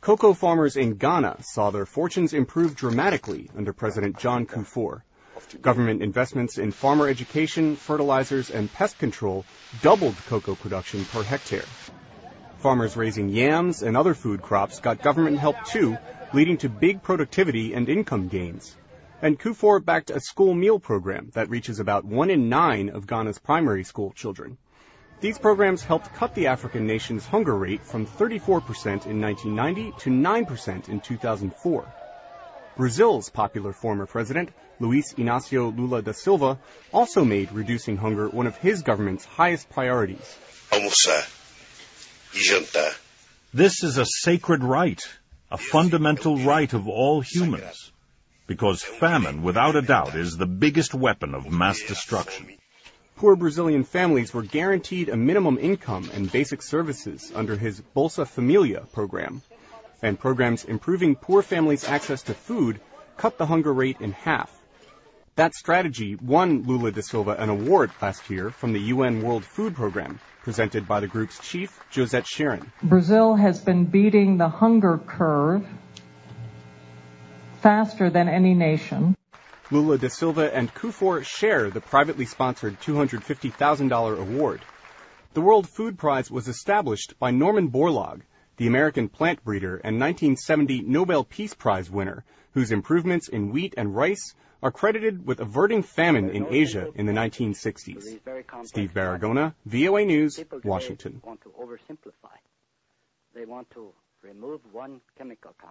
Cocoa farmers in Ghana saw their fortunes improve dramatically under President John Kufuor. Government investments in farmer education, fertilizers, and pest control doubled cocoa production per hectare. Farmers raising yams and other food crops got government help too, leading to big productivity and income gains. And Kufuor backed a school meal program that reaches about 1 in 9 of Ghana's primary school children. These programs helped cut the African nation's hunger rate from 34% in 1990 to 9% in 2004. Brazil's popular former president, Luiz Inácio Lula da Silva, also made reducing hunger one of his government's highest priorities. Almoçar e jantar. This is a sacred right, a fundamental right of all humans, because famine, without a doubt, is the biggest weapon of mass destruction. Poor Brazilian families were guaranteed a minimum income and basic services under his Bolsa Familia program. And programs improving poor families' access to food cut the hunger rate in half. That strategy won Lula da Silva an award last year from the UN World Food Program, presented by the group's chief, Josette Sharon. Brazil has been beating the hunger curve faster than any nation. Lula da Silva and Kufuor share the privately sponsored $250,000 award. The World Food Prize was established by Norman Borlaug, the American plant breeder and 1970 Nobel Peace Prize winner, whose improvements in wheat and rice are credited with averting famine in Asia in the 1960s. Steve Baragona, VOA News, Washington. Want to oversimplify. They want to remove one chemical compound.